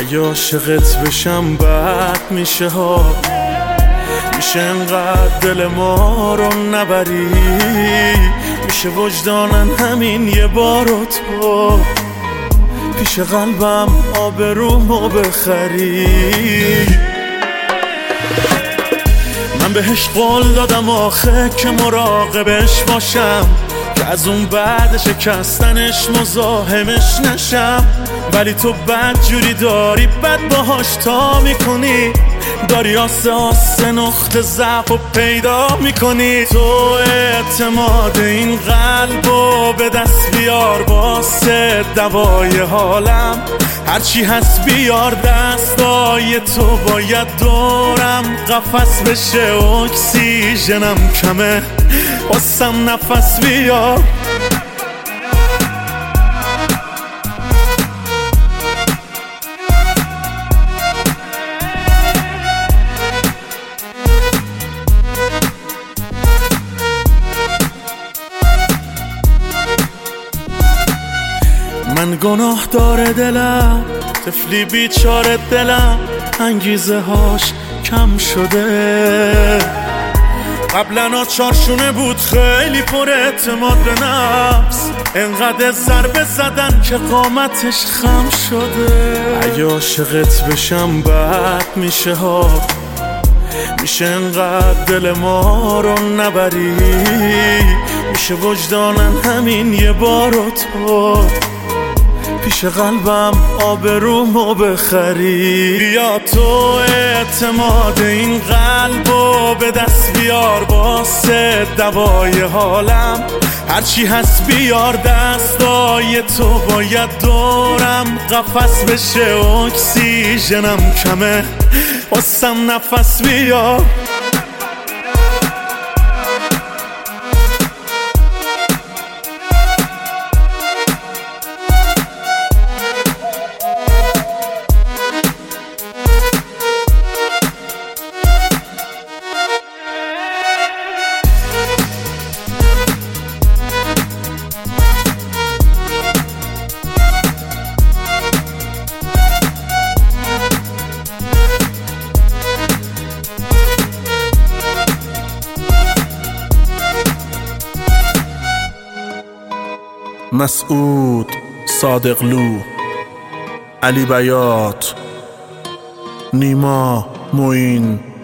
اگه عاشقت بشم بد میشه ها، میشه انقدر دل ما رو نبری، میشه وجدانن همین یه بارو تو پیش قلبم آبرومو بخری. من بهش قول دادم آخه که مراقبش باشم، که از اون بعد شکستنش مزاحمش نشم، ولی تو بد جوری داری بد باهاش تا میکنی، داری آسه آسه نقطه ضعف و پیدا میکنی. تو اعتماد این قلبو به دست بیار، واسه دوای حالم هرچی هست بیار، دستای تو باید دورم قفس بشه، اکسیژنم کمه واسم نفس بیار. من گناه داره دلم، طفلی بیچاره دلم، انگیزه هاش کم شده. قبلا چارشونه بود خیلی پر اعتماد به نفس، انقدر ضربه زدن که قامتش خم شده. اگه عاشقت بشم بد میشه ها، میشه انقدر دل ما رو نبری، میشه وجدانن همین یه بارو تو پیش قلبم آبرومو بخری. بیا تو اعتماد این قلبو به دست بیار، واسه دوای حالم هرچی هست بیار، دستای تو باید دورم قفس بشه، اکسیژنم کمه واسم نفس بیار. مسعود صادقلو، علی بیات، نیما موین.